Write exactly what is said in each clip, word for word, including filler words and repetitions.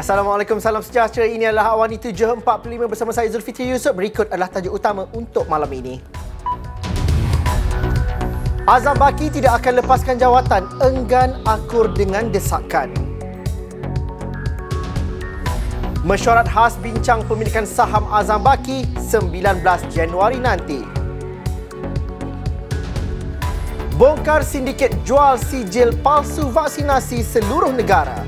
Assalamualaikum, salam sejahtera. Ini adalah Awani tujuh empat puluh lima bersama saya Zulfitri Yusof. Berikut adalah tajuk utama untuk malam ini. Azam Baki tidak akan lepaskan jawatan, enggan akur dengan desakan. Mesyuarat khas bincang pemilikan saham Azam Baki sembilan belas Januari nanti. Bongkar sindiket jual sijil palsu vaksinasi seluruh negara.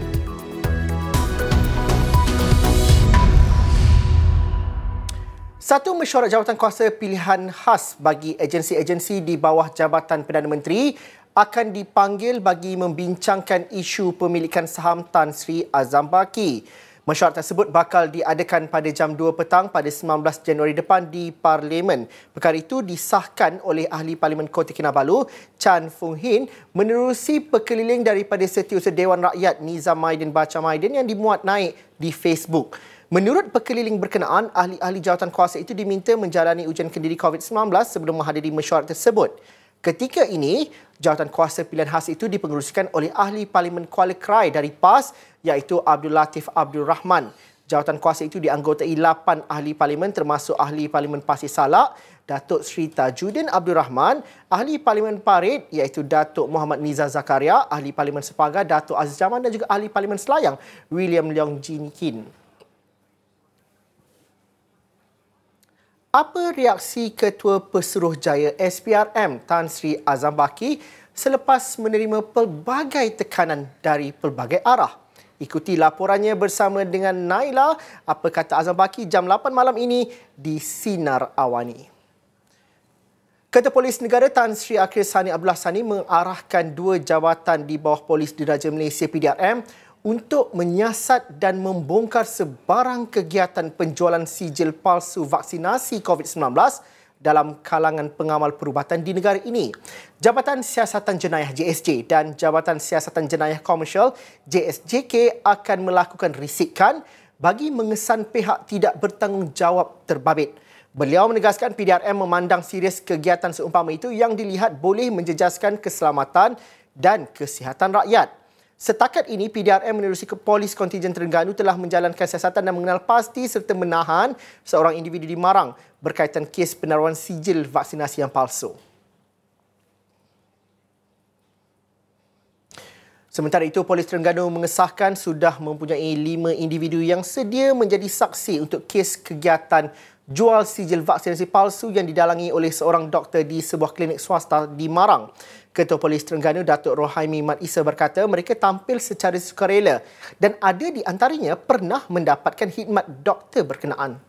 Satu mesyuarat jawatankuasa pilihan khas bagi agensi-agensi di bawah Jabatan Perdana Menteri akan dipanggil bagi membincangkan isu pemilikan saham Tan Sri Azam Baki. Mesyuarat tersebut bakal diadakan pada jam dua petang pada sembilan belas Januari depan di Parlimen. Perkara itu disahkan oleh Ahli Parlimen Kota Kinabalu, Chan Fung Hin, menerusi perkeliling daripada Setiausaha Dewan Rakyat Nizamaidin Bachamaidin yang dimuat naik di Facebook. Menurut perkeliling berkenaan, ahli-ahli jawatankuasa itu diminta menjalani ujian kendiri covid sembilan belas sebelum menghadiri mesyuarat tersebut. Ketika ini, jawatankuasa pilihan khas itu dipengerusikan oleh Ahli Parlimen Kuala Krai dari P A S iaitu Abdul Latif Abdul Rahman. Jawatankuasa itu dianggotai lapan ahli parlimen termasuk Ahli Parlimen Pasir Salak, Datuk Sri Tajuddin Abdul Rahman, Ahli Parlimen Parit iaitu Datuk Muhammad Nizar Zakaria, Ahli Parlimen Sepagar Datuk Aziz Zaman dan juga Ahli Parlimen Selayang William Leong Jin Kin. Apa reaksi Ketua Pesuruhjaya S P R M Tan Sri Azam Baki selepas menerima pelbagai tekanan dari pelbagai arah? Ikuti laporannya bersama dengan Naila. Apa kata Azam Baki jam lapan malam ini di Sinar Awani. Ketua Polis Negara Tan Sri Akhil Sani Abdullah Sani mengarahkan dua jawatan di bawah Polis Diraja Malaysia P D R M untuk menyiasat dan membongkar sebarang kegiatan penjualan sijil palsu vaksinasi covid sembilan belas dalam kalangan pengamal perubatan di negara ini. Jabatan Siasatan Jenayah J S J dan Jabatan Siasatan Jenayah Komersial J S J K akan melakukan risikan bagi mengesan pihak tidak bertanggungjawab terbabit. Beliau menegaskan P D R M memandang serius kegiatan seumpama itu yang dilihat boleh menjejaskan keselamatan dan kesihatan rakyat. Setakat ini, P D R M menerusi ke Polis Kontingen Terengganu telah menjalankan siasatan dan mengenal pasti serta menahan seorang individu di Marang berkaitan kes penaruhan sijil vaksinasi yang palsu. Sementara itu, Polis Terengganu mengesahkan sudah mempunyai lima individu yang sedia menjadi saksi untuk kes kegiatan jual sijil vaksinasi palsu yang didalangi oleh seorang doktor di sebuah klinik swasta di Marang. Ketua Polis Terengganu Datuk Rohaimi Mat Isa berkata mereka tampil secara sukarela dan ada di antaranya pernah mendapatkan khidmat doktor berkenaan.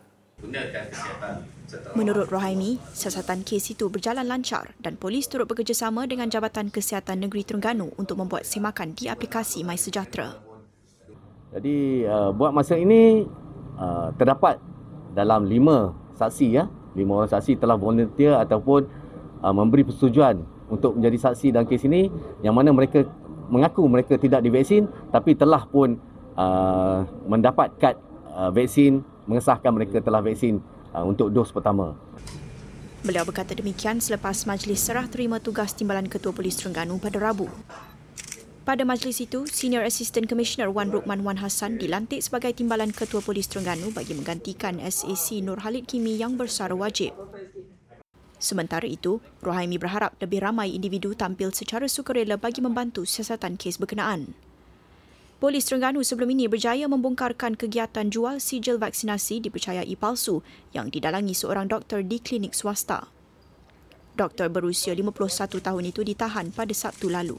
Menurut Rohaimi, siasatan kes itu berjalan lancar dan polis turut bekerjasama dengan Jabatan Kesihatan Negeri Terengganu untuk membuat semakan di aplikasi MySejahtera. Jadi uh, buat masa ini uh, terdapat dalam lima saksi ya, lima orang saksi telah volunteer ataupun uh, memberi persetujuan untuk menjadi saksi dalam kes ini yang mana mereka mengaku mereka tidak divaksin tapi telah pun uh, mendapat kad uh, vaksin mengesahkan mereka telah vaksin uh, untuk dos pertama. Beliau berkata demikian selepas majlis serah terima tugas Timbalan Ketua Polis Terengganu pada Rabu. Pada majlis itu, Senior Assistant Commissioner Wan Rukman Wan Hassan dilantik sebagai Timbalan Ketua Polis Terengganu bagi menggantikan S A C Nur Khalid Kimi yang bersara wajib. Sementara itu, Rohaimi berharap lebih ramai individu tampil secara sukarela bagi membantu siasatan kes berkenaan. Polis Terengganu sebelum ini berjaya membongkarkan kegiatan jual sijil vaksinasi dipercayai palsu yang didalangi seorang doktor di klinik swasta. Doktor berusia lima puluh satu tahun itu ditahan pada Sabtu lalu.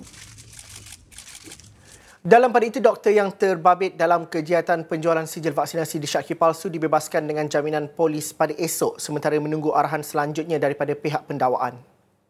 Dalam pada itu, doktor yang terbabit dalam kegiatan penjualan sijil vaksinasi disyaki palsu dibebaskan dengan jaminan polis pada esok sementara menunggu arahan selanjutnya daripada pihak pendakwaan.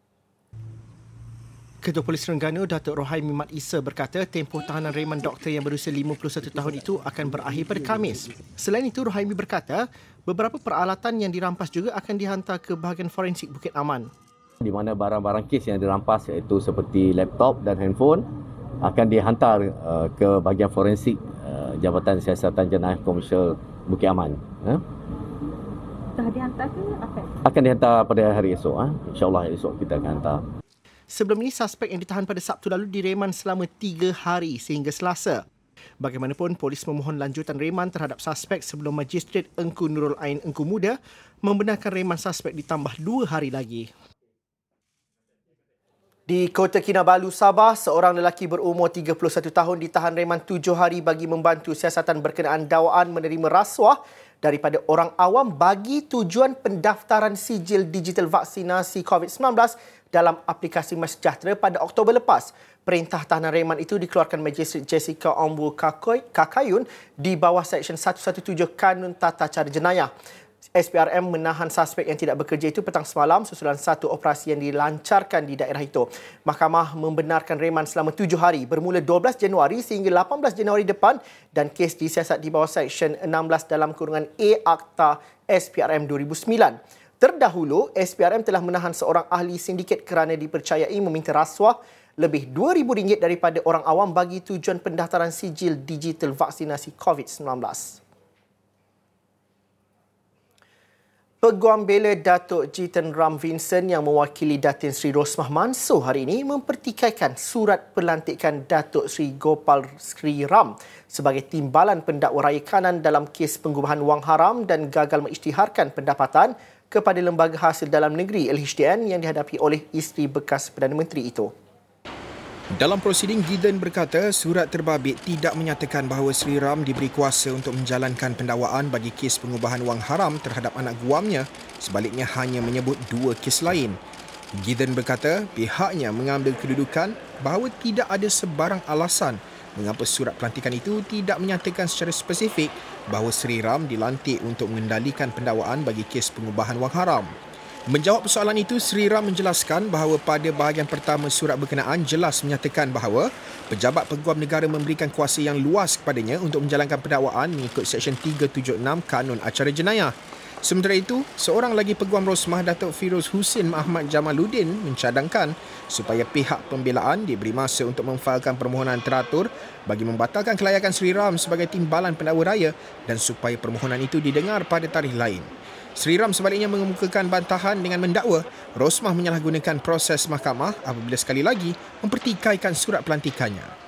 Ketua Polis Terengganu Datuk Rohaimi Mat Isa berkata tempoh tahanan reman doktor yang berusia lima puluh satu tahun itu akan berakhir pada Khamis. Selain itu, Rohaimi berkata beberapa peralatan yang dirampas juga akan dihantar ke bahagian forensik Bukit Aman. Di mana barang-barang kes yang dirampas iaitu seperti laptop dan handphone akan dihantar uh, ke bahagian forensik uh, Jabatan Siasatan Jenayah Komersial Bukit Aman. Ha? Dah dihantar ke apa? Akan dihantar pada hari esok. Ha? InsyaAllah esok kita akan hantar. Sebelum ini, suspek yang ditahan pada Sabtu lalu direman selama tiga hari sehingga Selasa. Bagaimanapun, polis memohon lanjutan reman terhadap suspek sebelum Magistrate Engku Nurul Ain Engku Muda membenarkan reman suspek ditambah dua hari lagi. Di Kota Kinabalu, Sabah, seorang lelaki berumur tiga puluh satu tahun ditahan reman tujuh hari bagi membantu siasatan berkenaan dakwaan menerima rasuah daripada orang awam bagi tujuan pendaftaran sijil digital vaksinasi covid sembilan belas dalam aplikasi MySejahtera pada Oktober lepas. Perintah tahanan reman itu dikeluarkan Magistrate Jessica Ombu Kakayun di bawah Seksyen seratus tujuh belas Kanun Tata Cara Jenayah. S P R M menahan suspek yang tidak bekerja itu petang semalam susulan satu operasi yang dilancarkan di daerah itu. Mahkamah membenarkan reman selama tujuh hari bermula dua belas Januari sehingga lapan belas Januari depan dan kes disiasat di bawah Seksyen enam belas dalam kurungan A Akta S P R M dua ribu sembilan. Terdahulu, S P R M telah menahan seorang ahli sindiket kerana dipercayai meminta rasuah lebih dua ribu ringgit daripada orang awam bagi tujuan pendaftaran sijil digital vaksinasi covid sembilan belas. Peguam bela Datuk Jiten Ram Vincent yang mewakili Datin Sri Rosmah Mansor hari ini mempertikaikan surat pelantikan Datuk Sri Gopal Sri Ram sebagai timbalan pendakwa raya kanan dalam kes pengubahan wang haram dan gagal mengisytiharkan pendapatan kepada Lembaga Hasil Dalam Negeri L H D N yang dihadapi oleh isteri bekas Perdana Menteri itu. Dalam prosiding, Giden berkata surat terbabit tidak menyatakan bahawa Sri Ram diberi kuasa untuk menjalankan pendakwaan bagi kes pengubahan wang haram terhadap anak guamnya, sebaliknya hanya menyebut dua kes lain. Giden berkata pihaknya mengambil kedudukan bahawa tidak ada sebarang alasan mengapa surat pelantikan itu tidak menyatakan secara spesifik bahawa Sri Ram dilantik untuk mengendalikan pendakwaan bagi kes pengubahan wang haram. Menjawab persoalan itu, Sri Ram menjelaskan bahawa pada bahagian pertama surat berkenaan jelas menyatakan bahawa pejabat peguam negara memberikan kuasa yang luas kepadanya untuk menjalankan pendakwaan mengikut Seksyen tiga tujuh enam Kanun Acara Jenayah. Sementara itu, seorang lagi peguam Rosmah, Datuk Firoz Husin Ahmad Jamaluddin mencadangkan supaya pihak pembelaan diberi masa untuk memfailkan permohonan teratur bagi membatalkan kelayakan Sri Ram sebagai timbalan pendakwa raya dan supaya permohonan itu didengar pada tarikh lain. Sri Ram sebaliknya mengemukakan bantahan dengan mendakwa Rosmah menyalahgunakan proses mahkamah apabila sekali lagi mempertikaikan surat pelantikannya.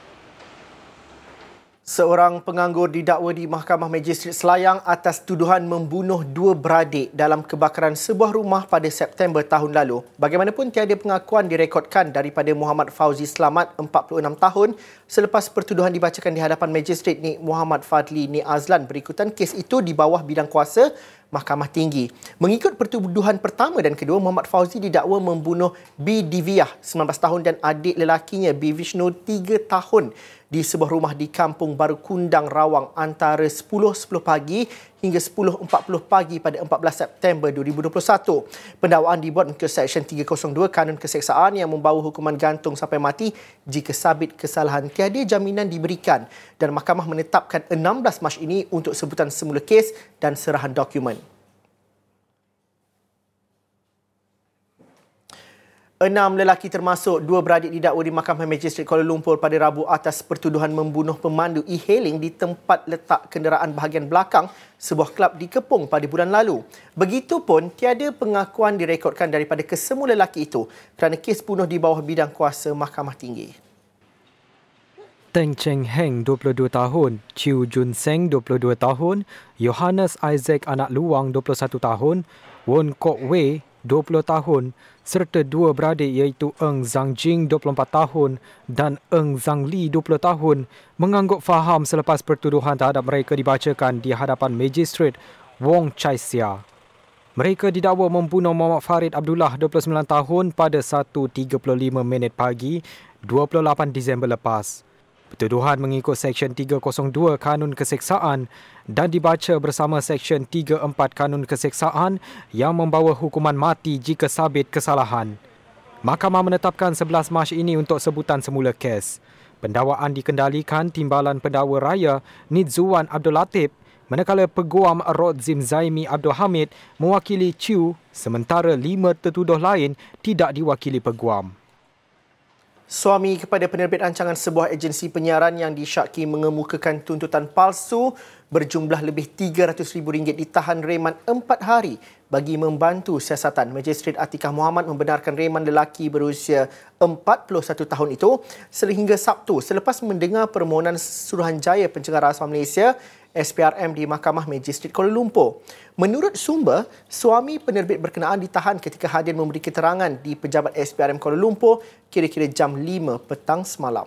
Seorang penganggur didakwa di Mahkamah Magistrate Selayang atas tuduhan membunuh dua beradik dalam kebakaran sebuah rumah pada September tahun lalu. Bagaimanapun, tiada pengakuan direkodkan daripada Muhammad Fauzi Slamat, empat puluh enam tahun, selepas pertuduhan dibacakan di hadapan Magistrate Nik Muhammad Fadli Nik Azlan berikutan kes itu di bawah bidang kuasa Mahkamah Tinggi. Mengikut pertuduhan pertama dan kedua, Muhammad Fauzi didakwa membunuh B. Diviah, sembilan belas tahun dan adik lelakinya B. Vishnu, tiga tahun di sebuah rumah di Kampung Baru Kundang, Rawang antara sepuluh sepuluh pagi hingga sepuluh empat puluh pagi pada empat belas September dua ribu dua puluh satu. Pendakwaan dibuat ke Seksyen tiga kosong dua Kanun Keseksaan yang membawa hukuman gantung sampai mati jika sabit kesalahan tiada jaminan diberikan, dan mahkamah menetapkan enam belas Mac ini untuk sebutan semula kes dan serahan dokumen. Enam lelaki termasuk dua beradik didakwa di Mahkamah Magistrate Kuala Lumpur pada Rabu atas pertuduhan membunuh pemandu e-hailing di tempat letak kenderaan bahagian belakang sebuah kelab di Kepung pada bulan lalu. Begitupun, tiada pengakuan direkodkan daripada kesemua lelaki itu kerana kes bunuh di bawah bidang kuasa Mahkamah Tinggi. Teng Cheng Heng, dua puluh dua tahun, Chiu Jun Seng, dua puluh dua tahun, Yohanes Isaac Anak Luang, dua puluh satu tahun, Won Kok Wei, dua puluh tahun, serta dua beradik iaitu Eng Zhang Jing, dua puluh empat tahun dan Eng Zhang Li, dua puluh tahun, mengangguk faham selepas pertuduhan terhadap mereka dibacakan di hadapan Magistrate Wong Chai Sia. Mereka didakwa membunuh Muhammad Farid Abdullah, dua puluh sembilan tahun pada satu tiga puluh lima minit pagi dua puluh lapan Disember lepas. Pertuduhan mengikut Seksyen tiga kosong dua Kanun Keseksaan dan dibaca bersama Seksyen tiga puluh empat Kanun Keseksaan yang membawa hukuman mati jika sabit kesalahan. Mahkamah menetapkan sebelas Mac ini untuk sebutan semula kes. Pendakwaan dikendalikan Timbalan Pendakwa Raya Nidzuan Abdul Latif, manakala Peguam Rodzim Zaimi Abdul Hamid mewakili Chiu, sementara lima tertuduh lain tidak diwakili peguam. Suami kepada penerbit rancangan sebuah agensi penyiaran yang disyaki mengemukakan tuntutan palsu berjumlah lebih tiga ratus ribu ringgit ditahan reman empat hari bagi membantu siasatan. Magistrate Atikah Muhammad membenarkan reman lelaki berusia empat puluh satu tahun itu sehingga Sabtu selepas mendengar permohonan Suruhanjaya Pencegahan Rasuah Malaysia S P R M di Mahkamah Magistrate Kuala Lumpur. Menurut sumber, suami penerbit berkenaan ditahan ketika hadir memberi keterangan di pejabat S P R M Kuala Lumpur kira-kira jam lima petang semalam.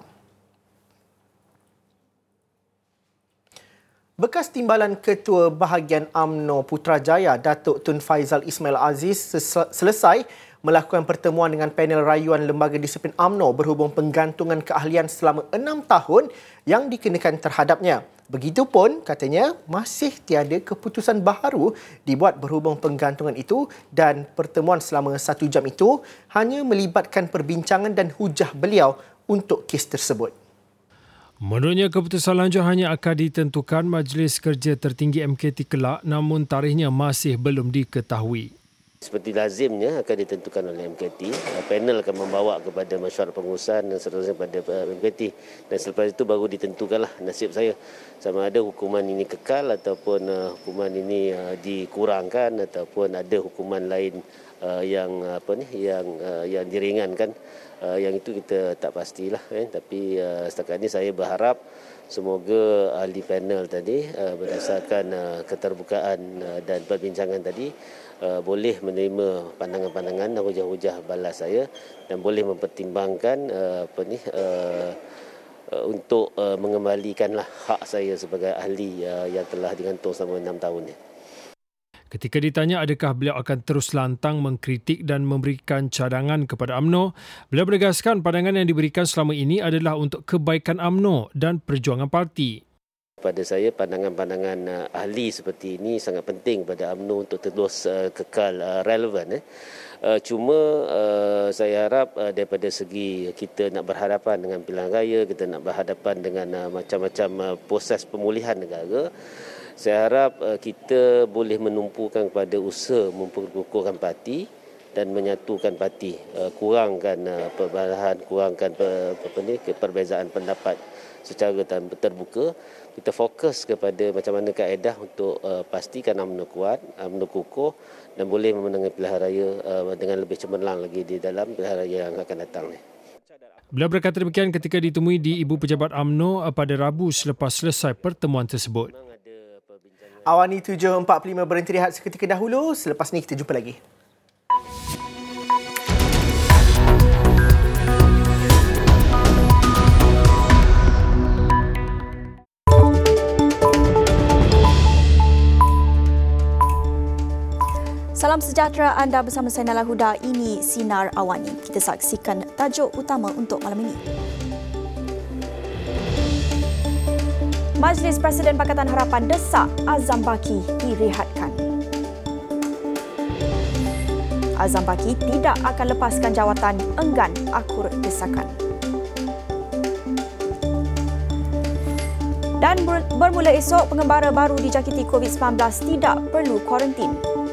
Bekas Timbalan Ketua Bahagian UMNO Putrajaya, Datuk Tun Faizal Ismail Aziz selesai melakukan pertemuan dengan panel rayuan Lembaga Disiplin UMNO berhubung penggantungan keahlian selama enam tahun yang dikenakan terhadapnya. Begitupun, katanya, masih tiada keputusan baharu dibuat berhubung penggantungan itu dan pertemuan selama satu jam itu hanya melibatkan perbincangan dan hujah beliau untuk kes tersebut. Menurutnya, keputusan lanjut hanya akan ditentukan Majlis Kerja Tertinggi M K T kelak, namun tarikhnya masih belum diketahui. Seperti lazimnya akan ditentukan oleh M K T, panel akan membawa kepada mesyuarat pengurusan dan seterusnya pada M K T dan selepas itu baru ditentukanlah nasib saya sama ada hukuman ini kekal ataupun uh, hukuman ini uh, dikurangkan ataupun ada hukuman lain uh, yang apa ni yang uh, yang diringankan. Uh, yang itu kita tak pastilah eh. Tapi uh, setakat ini saya berharap semoga ahli panel tadi uh, berdasarkan uh, keterbukaan uh, dan perbincangan tadi uh, boleh menerima pandangan-pandangan dan hujah-hujah balas saya dan boleh mempertimbangkan uh, apa ni uh, uh, untuk uh, mengembalikanlah hak saya sebagai ahli uh, yang telah digantung selama enam tahun ni. Ketika ditanya adakah beliau akan terus lantang mengkritik dan memberikan cadangan kepada UMNO, beliau menegaskan pandangan yang diberikan selama ini adalah untuk kebaikan UMNO dan perjuangan parti. Pada saya, pandangan-pandangan uh, ahli seperti ini sangat penting pada UMNO untuk terus uh, kekal uh, relevan. Eh. Uh, cuma uh, saya harap uh, daripada segi kita nak berhadapan dengan pilihan raya, kita nak berhadapan dengan uh, macam-macam uh, proses pemulihan negara, saya harap uh, kita boleh menumpukan kepada usaha memperkukuhkan parti dan menyatukan parti, uh, kurangkan uh, perbalahan, kurangkan per, apa ni, perbezaan pendapat secara terbuka. Kita fokus kepada macam mana kaedah untuk uh, pastikan UMNO kuat, UMNO kukuh dan boleh memenangi pilihan raya uh, dengan lebih cemerlang lagi di dalam pilihan raya yang akan datang ni. Beliau berkata demikian ketika ditemui di Ibu Pejabat UMNO pada Rabu selepas selesai pertemuan tersebut. Awani tujuh empat puluh lima berhenti rehat seketika dahulu. Selepas ni kita jumpa lagi. Salam sejahtera, anda bersama saya Nala Huda. Ini Sinar Awani. Kita saksikan tajuk utama untuk malam ini. Majlis Presiden Pakatan Harapan desak Azam Baki direhatkan. Azam Baki tidak akan lepaskan jawatan, enggan akur desakan. Dan bermula esok, pengembara baru dijangkiti covid sembilan belas tidak perlu kuarantin.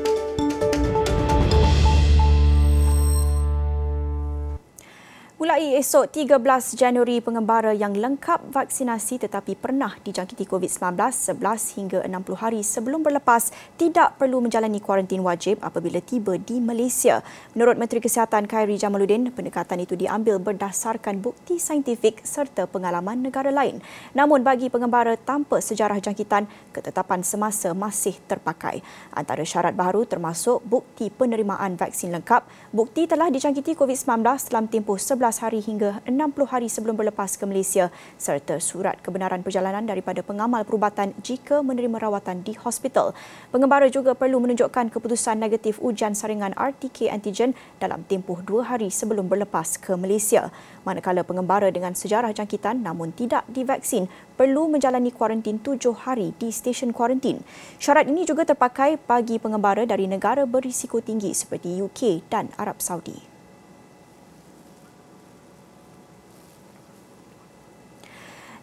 Mulai esok tiga belas Januari, pengembara yang lengkap vaksinasi tetapi pernah dijangkiti covid sembilan belas sebelas hingga enam puluh hari sebelum berlepas tidak perlu menjalani kuarantin wajib apabila tiba di Malaysia. Menurut Menteri Kesihatan Khairy Jamaluddin, pendekatan itu diambil berdasarkan bukti saintifik serta pengalaman negara lain. Namun bagi pengembara tanpa sejarah jangkitan, ketetapan semasa masih terpakai. Antara syarat baru termasuk bukti penerimaan vaksin lengkap, bukti telah dijangkiti covid sembilan belas dalam tempoh sebelas hari hingga enam puluh hari sebelum berlepas ke Malaysia serta surat kebenaran perjalanan daripada pengamal perubatan jika menerima rawatan di hospital. Pengembara juga perlu menunjukkan keputusan negatif ujian saringan R T K antigen dalam tempoh dua hari sebelum berlepas ke Malaysia. Manakala pengembara dengan sejarah jangkitan namun tidak divaksin perlu menjalani kuarantin tujuh hari di stesen kuarantin. Syarat ini juga terpakai bagi pengembara dari negara berisiko tinggi seperti U K dan Arab Saudi.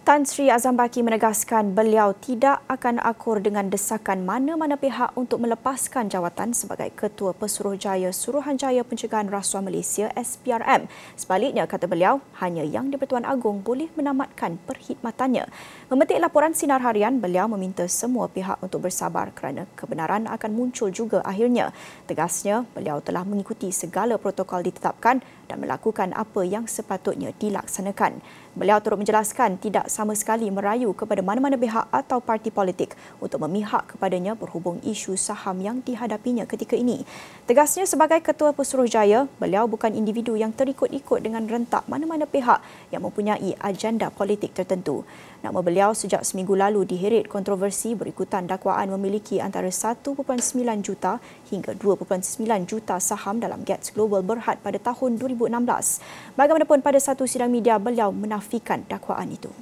Tan Sri Azhambaki menegaskan beliau tidak akan akur dengan desakan mana-mana pihak untuk melepaskan jawatan sebagai Ketua Pesuruhjaya Suruhanjaya Pencegahan Rasuah Malaysia S P R M. Sebaliknya, kata beliau, hanya Yang di-Pertuan Agong boleh menamatkan perkhidmatannya. Memetik laporan Sinar Harian, beliau meminta semua pihak untuk bersabar kerana kebenaran akan muncul juga akhirnya. Tegasnya, beliau telah mengikuti segala protokol ditetapkan dan melakukan apa yang sepatutnya dilaksanakan. Beliau turut menjelaskan tidak sama sekali merayu kepada mana-mana pihak atau parti politik untuk memihak kepadanya berhubung isu saham yang dihadapinya ketika ini. Tegasnya, sebagai Ketua Pesuruhjaya, beliau bukan individu yang terikut-ikut dengan rentak mana-mana pihak yang mempunyai agenda politik tertentu. Nama beliau sejak seminggu lalu diheret kontroversi berikutan dakwaan memiliki antara satu perpuluhan sembilan juta hingga dua perpuluhan sembilan juta saham dalam Gats Global Berhad pada tahun dua ribu enam belas. Bagaimanapun, pada satu sidang media, beliau menafikan dakwaan itu.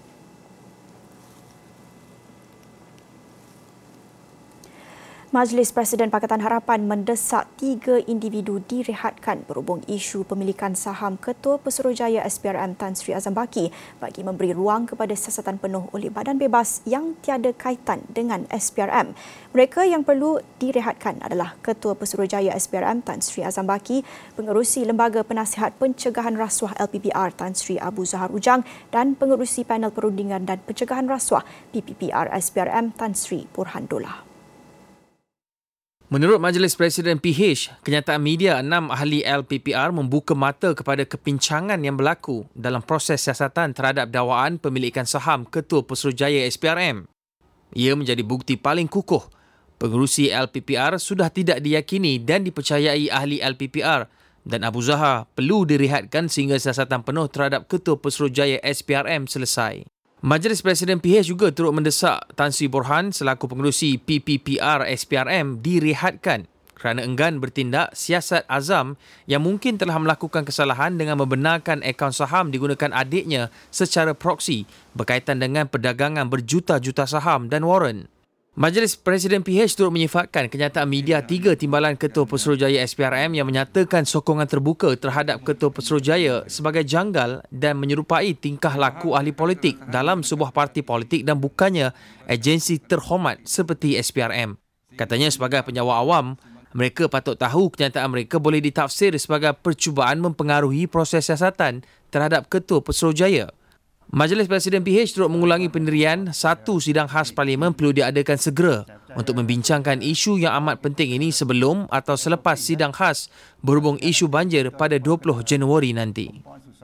Majlis Presiden Pakatan Harapan mendesak tiga individu direhatkan berhubung isu pemilikan saham Ketua Pesuruhjaya S P R M Tan Sri Azhambaki bagi memberi ruang kepada siasatan penuh oleh badan bebas yang tiada kaitan dengan S P R M. Mereka yang perlu direhatkan adalah Ketua Pesuruhjaya S P R M Tan Sri Azhambaki, Pengerusi Lembaga Penasihat Pencegahan Rasuah L P P R Tan Sri Abu Zahar Ujang dan Pengerusi Panel Perundingan dan Pencegahan Rasuah P P P R S P R M Tan Sri Burhanudullah. Menurut Majlis Presiden P H, kenyataan media enam ahli L P P R membuka mata kepada kepincangan yang berlaku dalam proses siasatan terhadap dakwaan pemilikan saham Ketua Pesuruhjaya S P R M. Ia menjadi bukti paling kukuh pengerusi L P P R sudah tidak diyakini dan dipercayai ahli L P P R dan Abu Zahar perlu direhatkan sehingga siasatan penuh terhadap Ketua Pesuruhjaya S P R M selesai. Majlis Presiden P H juga turut mendesak Tan Sri Burhan selaku pengerusi P P P R S P R M direhatkan kerana enggan bertindak siasat Azam yang mungkin telah melakukan kesalahan dengan membenarkan akaun saham digunakan adiknya secara proksi berkaitan dengan perdagangan berjuta-juta saham dan waran. Majlis Presiden P H turut menyifatkan kenyataan media tiga timbalan Ketua Pesuruhjaya S P R M yang menyatakan sokongan terbuka terhadap Ketua Pesuruhjaya sebagai janggal dan menyerupai tingkah laku ahli politik dalam sebuah parti politik dan bukannya agensi terhormat seperti S P R M. Katanya, sebagai penjawat awam, mereka patut tahu kenyataan mereka boleh ditafsir sebagai percubaan mempengaruhi proses siasatan terhadap Ketua Pesuruhjaya. Majlis Presiden P H turut mengulangi pendirian satu sidang khas Parlimen perlu diadakan segera untuk membincangkan isu yang amat penting ini sebelum atau selepas sidang khas berhubung isu banjir pada dua puluh Januari nanti.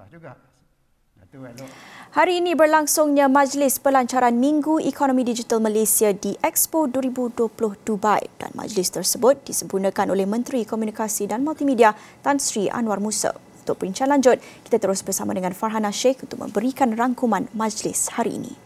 Hari ini berlangsungnya Majlis Pelancaran Minggu Ekonomi Digital Malaysia di Expo dua ribu dua puluh Dubai dan majlis tersebut disempurnakan oleh Menteri Komunikasi dan Multimedia Tan Sri Anwar Musa. Untuk perbincangan lanjut, kita terus bersama dengan Farhana Sheikh untuk memberikan rangkuman majlis hari ini.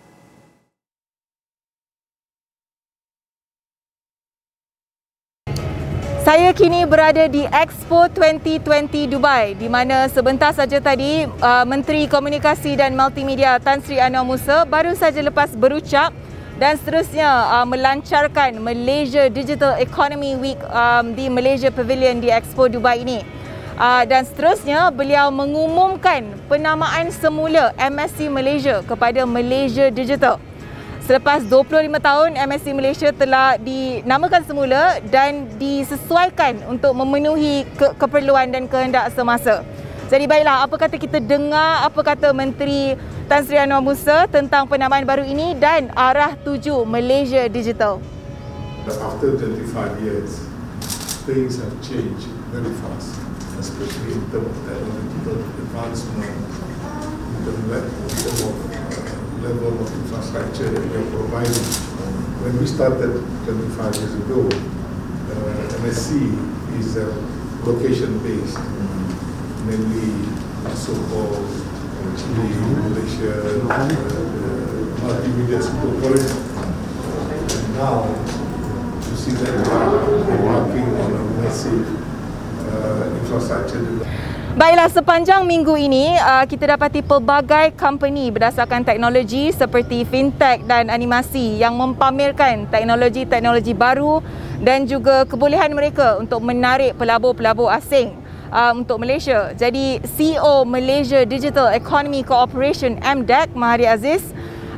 Saya kini berada di Expo dua ribu dua puluh Dubai di mana sebentar saja tadi uh, Menteri Komunikasi dan Multimedia Tan Sri Anwar Musa baru saja lepas berucap dan seterusnya uh, melancarkan Malaysia Digital Economy Week um, di Malaysia Pavilion di Expo Dubai ini. Uh, dan seterusnya beliau mengumumkan penamaan semula M S C Malaysia kepada Malaysia Digital. Selepas dua puluh lima tahun, M S C Malaysia telah dinamakan semula dan disesuaikan untuk memenuhi ke- keperluan dan kehendak semasa. Jadi baiklah, apa kata kita dengar apa kata Menteri Tan Sri Anwar Musa tentang penamaan baru ini dan arah tuju Malaysia Digital. After twenty-five years, things have changed very fast, especially in terms of technological advancement, in terms of, in terms of uh, level of infrastructure that we are providing. When we started twenty-five years ago, uh, M S C is uh, location-based, mainly so-called Chile, Malaysia, uh, the multimedia metropolitan. And now, you see that we are working on a massive uh, infrastructure development. Baiklah, sepanjang minggu ini uh, kita dapati pelbagai company berdasarkan teknologi seperti fintech dan animasi yang mempamerkan teknologi-teknologi baru dan juga kebolehan mereka untuk menarik pelabur-pelabur asing uh, untuk Malaysia. Jadi C E O Malaysia Digital Economy Cooperation M D E C, Mahathir Aziz,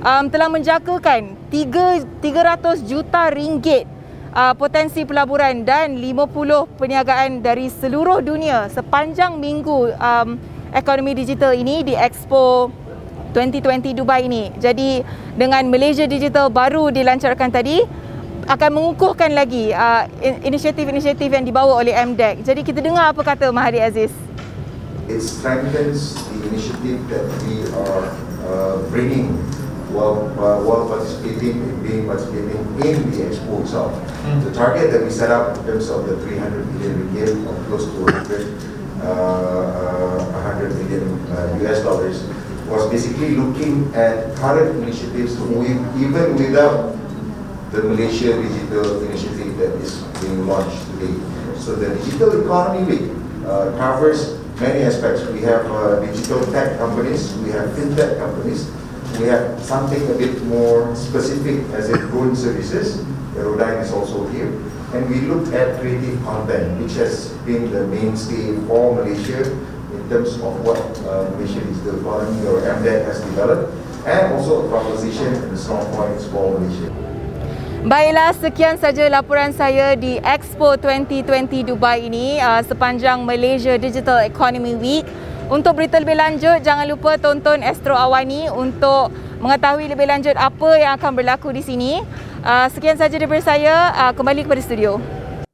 um, telah menjangkakan tiga ratus juta ringgit uh, potensi pelaburan dan lima puluh perniagaan dari seluruh dunia sepanjang minggu um, ekonomi digital ini di Expo dua ribu dua puluh Dubai ini. Jadi dengan Malaysia Digital baru dilancarkan tadi, akan mengukuhkan lagi uh, inisiatif-inisiatif yang dibawa oleh M D E C. Jadi kita dengar apa kata Mahathir Aziz. It strengthens the initiative that we are uh, bringing while, uh, while participating in being participating in the expo itself. Mm. The target that we set up in terms of the three hundred million ringgit or close to one hundred, uh, uh, one hundred million uh, U S dollars was basically looking at current initiatives with, even without the Malaysia Digital Initiative that is being launched today. So the Digital Economy Week uh, covers many aspects. We have uh, digital tech companies, we have fintech companies, we have something a bit more specific as in drone services. Aerodyne is also here. And we looked at creative content, which has been the mainstay for Malaysia in terms of what uh, Malaysia Digital Economy or M D E C has developed, and also a proposition and strong points for Malaysia. Baiklah, sekian saja laporan saya di Expo dua ribu dua puluh Dubai ini uh, sepanjang Malaysia Digital Economy Week. Untuk berita lebih lanjut, jangan lupa tonton Astro Awani untuk mengetahui lebih lanjut apa yang akan berlaku di sini. Uh, sekian saja daripada saya, uh, kembali kepada studio.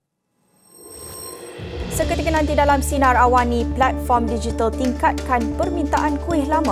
Seketika nanti dalam Sinar Awani, platform digital tingkatkan permintaan kuih lama.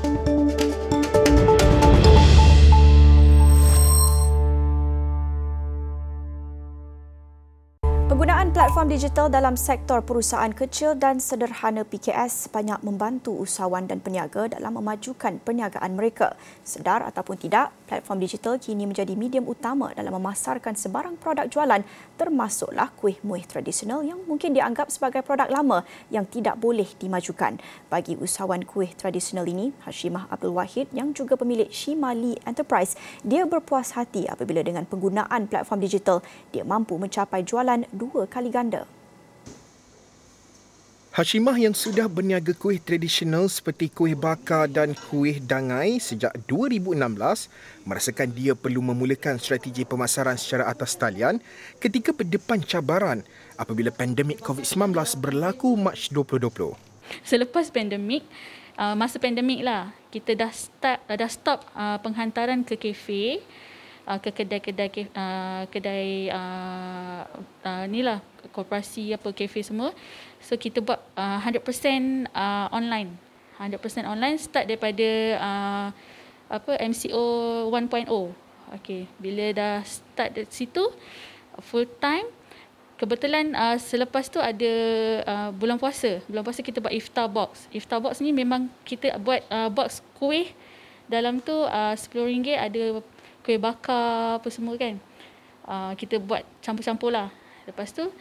Penggunaan platform digital dalam sektor perusahaan kecil dan sederhana P K S banyak membantu usahawan dan peniaga dalam memajukan perniagaan mereka. Sedar ataupun tidak, platform digital kini menjadi medium utama dalam memasarkan sebarang produk jualan, termasuklah kuih muih tradisional yang mungkin dianggap sebagai produk lama yang tidak boleh dimajukan. Bagi usahawan kuih tradisional ini, Hashimah Abdul Wahid yang juga pemilik Shima Lee Enterprise, dia berpuas hati apabila dengan penggunaan platform digital, dia mampu mencapai jualan dua kali ganda. Hashimah yang sudah berniaga kuih tradisional seperti kuih bakar dan kuih dangai sejak dua ribu enam belas merasakan dia perlu memulakan strategi pemasaran secara atas talian ketika berdepan cabaran apabila pandemik covid sembilan belas berlaku Mac dua ribu dua puluh. Selepas pandemik, uh, masa pandemik lah, kita dah start dah stop uh, penghantaran ke kafe, uh, ke kedai-kedai uh, kedai uh, uh, ni lah, koperasi apa kafe semua. So kita buat uh, one hundred percent uh, online. one hundred percent online start daripada uh, apa M C O one point oh. Okey, bila dah start dari situ full time, kebetulan uh, selepas tu ada uh, bulan puasa. Bulan puasa kita buat iftar box. Iftar box ni memang kita buat uh, box kuih. Dalam tu uh, sepuluh ringgit ada kuih bakar apa semua kan. Uh, kita buat campur-campur lah. Lepas tu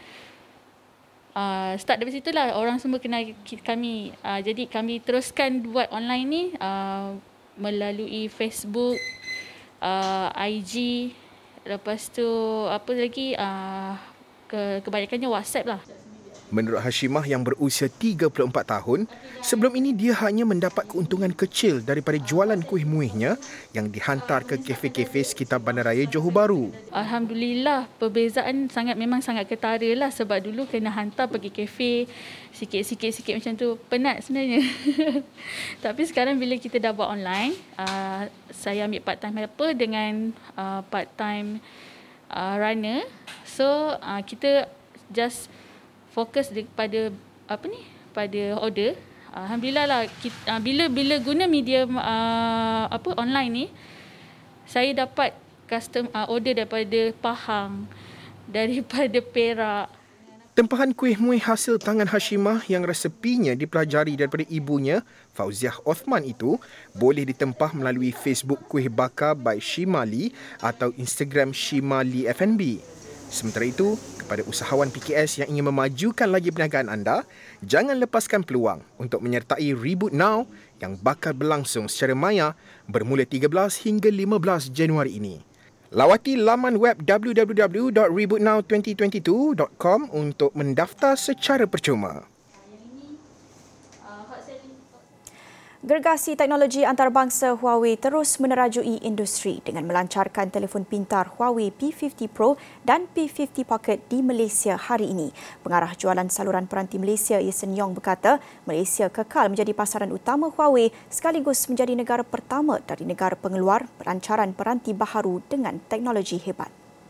Uh, start dari situ lah orang semua kenal kami. Uh, jadi kami teruskan buat online ni uh, melalui Facebook, uh, I G, lepas tu apa lagi, uh, ke, kebanyakannya WhatsApp lah. Menurut Hashimah yang berusia tiga puluh empat tahun, sebelum ini dia hanya mendapat keuntungan kecil daripada jualan kuih muihnya yang dihantar ke kafe-kafe sekitar Bandaraya Johor Bahru. Alhamdulillah, perbezaan sangat memang sangat ketara lah, sebab dulu kena hantar pergi kafe sikit-sikit-sikit macam tu, penat sebenarnya. Tapi sekarang bila kita dah buat online, uh, saya ambil part-time helper dengan uh, part-time uh, runner. So uh, kita just fokus pada apa ni, pada order. Alhamdulillah lah, kita, bila bila guna medium uh, apa online ni, saya dapat custom uh, order daripada Pahang, daripada Perak. Tempahan kuih muih hasil tangan Hashimah yang resepinya dipelajari daripada ibunya, Fauziah Othman itu, boleh ditempah melalui Facebook Kuih Bakar by Shima Lee atau Instagram Shima Lee F and B. Sementara itu, kepada usahawan P K S yang ingin memajukan lagi perniagaan anda, jangan lepaskan peluang untuk menyertai Reboot Now yang bakal berlangsung secara maya bermula tiga belas hingga lima belas Januari ini. Lawati laman web w w w dot reboot now twenty twenty-two dot com untuk mendaftar secara percuma. Gergasi teknologi antarabangsa Huawei terus menerajui industri dengan melancarkan telefon pintar Huawei P lima puluh Pro dan P lima puluh Pocket di Malaysia hari ini. Pengarah jualan saluran peranti Malaysia, Yesen Yong berkata, Malaysia kekal menjadi pasaran utama Huawei sekaligus menjadi negara pertama dari negara pengeluar pelancaran peranti baharu dengan teknologi hebat.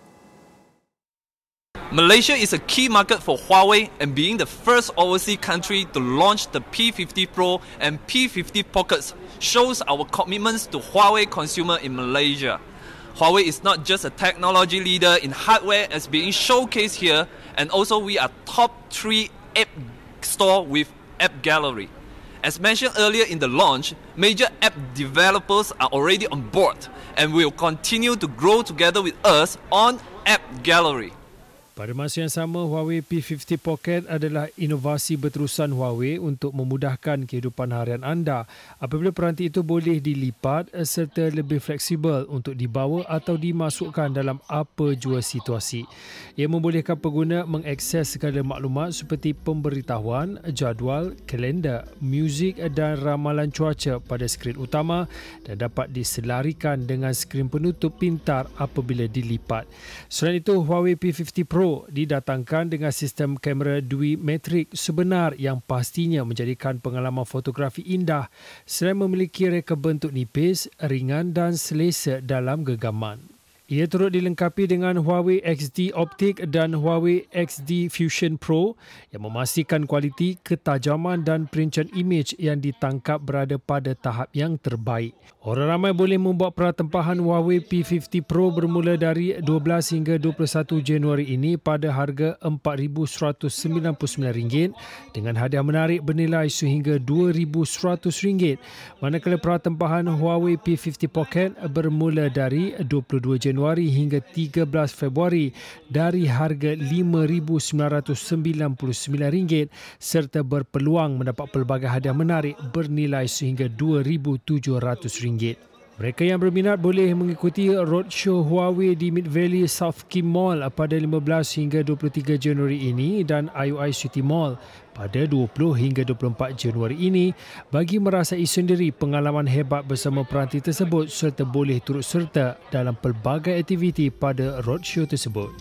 Malaysia is a key market for Huawei, and being the first overseas country to launch the P lima puluh Pro and P lima puluh Pockets shows our commitments to Huawei consumer in Malaysia. Huawei is not just a technology leader in hardware as being showcased here, and also we are top three app store with App Gallery. As mentioned earlier in the launch, major app developers are already on board and will continue to grow together with us on App Gallery. Pada masa yang sama, Huawei P lima puluh Pocket adalah inovasi berterusan Huawei untuk memudahkan kehidupan harian anda apabila peranti itu boleh dilipat serta lebih fleksibel untuk dibawa atau dimasukkan dalam apa jua situasi. Ia membolehkan pengguna mengakses segala maklumat seperti pemberitahuan, jadual, kalender, muzik dan ramalan cuaca pada skrin utama dan dapat diselarikan dengan skrin penutup pintar apabila dilipat. Selain itu, Huawei P lima puluh Pro didatangkan dengan sistem kamera duimetrik sebenar yang pastinya menjadikan pengalaman fotografi indah selain memiliki reka bentuk nipis, ringan dan selesa dalam genggaman. Ia turut dilengkapi dengan Huawei X D Optic dan Huawei X D Fusion Pro yang memastikan kualiti, ketajaman dan perincian imej yang ditangkap berada pada tahap yang terbaik. Orang ramai boleh membuat pratempahan Huawei P lima puluh Pro bermula dari dua belas hingga dua puluh satu Januari ini pada harga empat ribu seratus sembilan puluh sembilan ringgit dengan hadiah menarik bernilai sehingga dua ribu seratus ringgit. Manakala pratempahan Huawei P lima puluh Pocket bermula dari dua puluh dua Januari hingga tiga belas Februari dari harga lima ribu sembilan ratus sembilan puluh sembilan ringgit serta berpeluang mendapat pelbagai hadiah menarik bernilai sehingga dua ribu tujuh ratus ringgit. Mereka yang berminat boleh mengikuti roadshow Huawei di Mid Valley South Kim Mall pada lima belas hingga dua puluh tiga Januari ini dan I O I City Mall pada dua puluh hingga dua puluh empat Januari ini bagi merasai sendiri pengalaman hebat bersama peranti tersebut serta boleh turut serta dalam pelbagai aktiviti pada roadshow tersebut.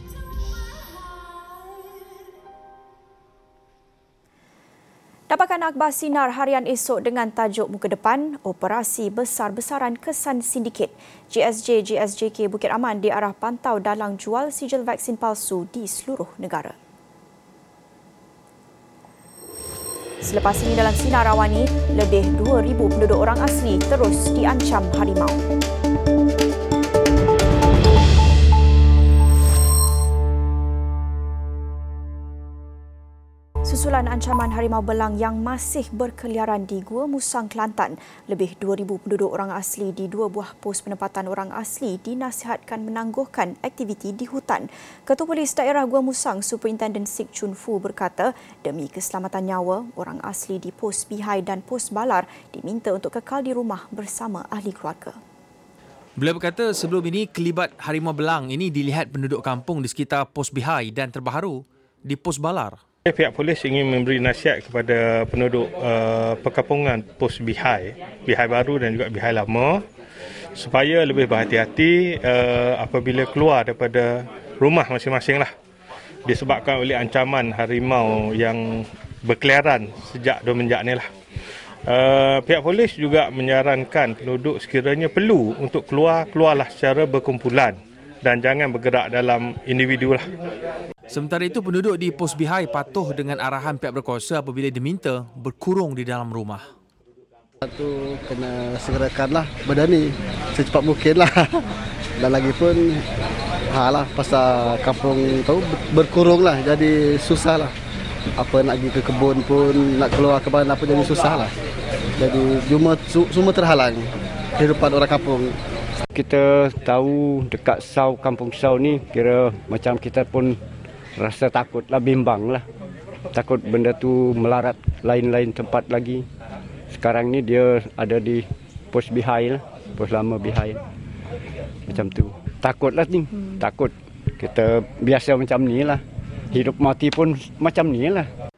Dapatkan akhbar Sinar harian esok dengan tajuk muka depan, Operasi Besar-besaran Kesan Sindiket. J S J J S J K Bukit Aman diarah pantau dalang jual sijil vaksin palsu di seluruh negara. Selepas ini dalam Sinar Awani, lebih dua ribu penduduk orang asli terus diancam harimau. Susulan ancaman harimau belang yang masih berkeliaran di Gua Musang, Kelantan, lebih dua ribu penduduk orang asli di dua buah pos penempatan orang asli dinasihatkan menangguhkan aktiviti di hutan. Ketua Polis Daerah Gua Musang, Superintendent Sik Chun Fu berkata, demi keselamatan nyawa, orang asli di Pos Bihai dan Pos Balar diminta untuk kekal di rumah bersama ahli keluarga. Beliau berkata sebelum ini kelibat harimau belang ini dilihat penduduk kampung di sekitar Pos Bihai dan terbaru di Pos Balar. Pihak polis ingin memberi nasihat kepada penduduk uh, perkampungan Pos Bihai, Bihai Baru dan juga Bihai Lama supaya lebih berhati-hati uh, apabila keluar daripada rumah masing-masing lah, disebabkan oleh ancaman harimau yang berkeliaran sejak semenjak ni lah. Uh, pihak polis juga menyarankan penduduk sekiranya perlu untuk keluar, keluarlah secara berkumpulan dan jangan bergerak dalam individu lah. Sementara itu, penduduk di Pos Bihai patuh dengan arahan pihak berkuasa apabila diminta berkurung di dalam rumah. Satu, kena segerakanlah benda ni secepat mungkin lah. Dan lagi pun, ha lah, pasal kampung tahu berkurung lah, jadi susah lah. Apa nak pergi ke kebun pun, nak keluar ke mana pun jadi susah lah. Jadi cuma semua terhalang kehidupan orang kampung. Kita tahu dekat Sau, kampung Sau ni, kira macam kita pun rasa takut lah, bimbang lah. Takut benda tu melarat lain-lain tempat lagi. Sekarang ni dia ada di Pos Bihai lah, Pos Lama Bihai. Macam tu. Takut lah ni, hmm. takut. Kita biasa macam ni lah. Hidup mati pun macam ni lah.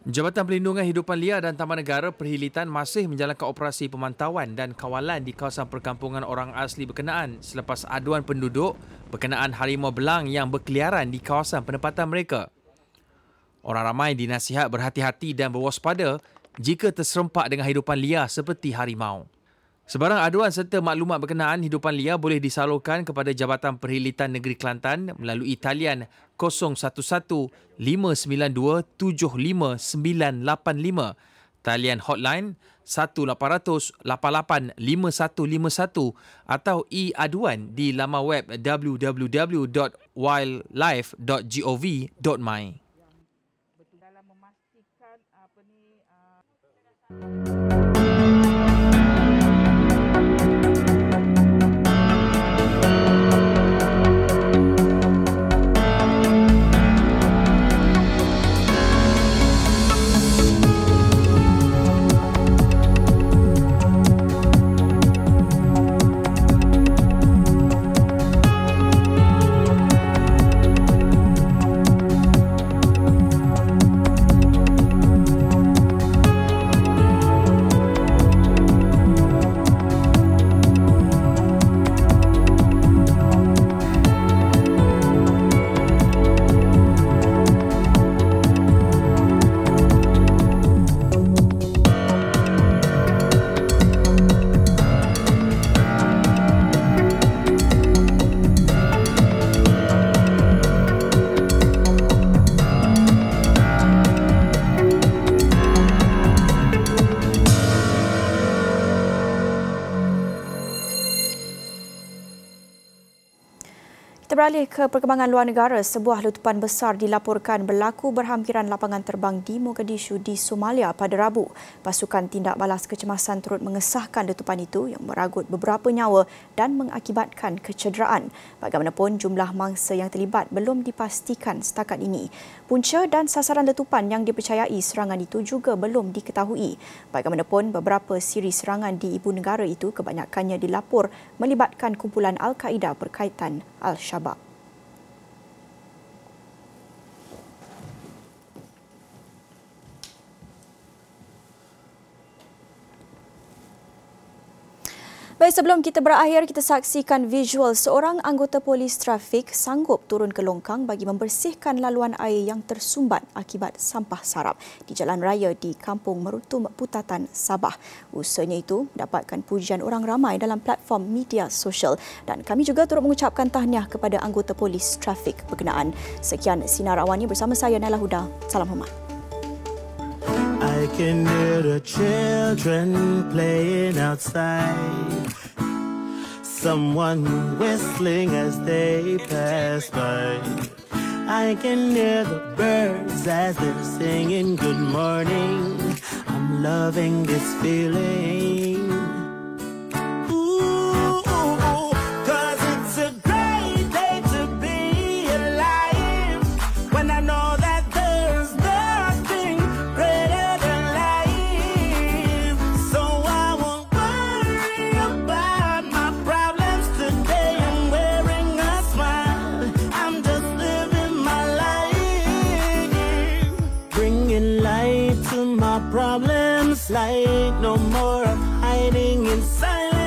Jabatan Perlindungan Hidupan Liar dan Taman Negara Perhilitan masih menjalankan operasi pemantauan dan kawalan di kawasan perkampungan orang asli berkenaan selepas aduan penduduk berkenaan harimau belang yang berkeliaran di kawasan penempatan mereka. Orang ramai dinasihat berhati-hati dan berwaspada jika terserempak dengan hidupan liar seperti harimau. Sebarang aduan serta maklumat berkenaan hidupan liar boleh disalurkan kepada Jabatan Perhilitan Negeri Kelantan melalui talian kosong satu satu lima sembilan dua tujuh lima sembilan lapan lima, talian hotline satu lapan kosong kosong lapan lapan lima satu lima satu atau e-aduan di laman web w w w dot wildlife dot gov dot my. Beralih ke perkembangan luar negara, sebuah letupan besar dilaporkan berlaku berhampiran lapangan terbang di Mogadishu di Somalia pada Rabu. Pasukan Tindak Balas Kecemasan turut mengesahkan letupan itu yang meragut beberapa nyawa dan mengakibatkan kecederaan. Bagaimanapun, jumlah mangsa yang terlibat belum dipastikan setakat ini. Punca dan sasaran letupan yang dipercayai serangan itu juga belum diketahui. Bagaimanapun, beberapa siri serangan di ibu negara itu kebanyakannya dilapor melibatkan kumpulan Al-Qaeda berkaitan Al-Shabaab. Baik, sebelum kita berakhir, kita saksikan visual seorang anggota polis trafik sanggup turun ke longkang bagi membersihkan laluan air yang tersumbat akibat sampah sarap di jalan raya di Kampung Merutum, Putatan, Sabah. Usahanya itu mendapatkan pujian orang ramai dalam platform media sosial dan kami juga turut mengucapkan tahniah kepada anggota polis trafik berkenaan. Sekian Sinar Awannya bersama saya Naila Huda. Salam hormat. I can hear the children playing outside, someone whistling as they pass by. I can hear the birds as they're singing good morning. I'm loving this feeling. Ooh, 'cause it's a great day to be alive when I know that there's nothing greater than life. So I won't worry about my problems today. I'm wearing a smile. I'm just living my life, bringing light to my problems. Light, no more of hiding inside.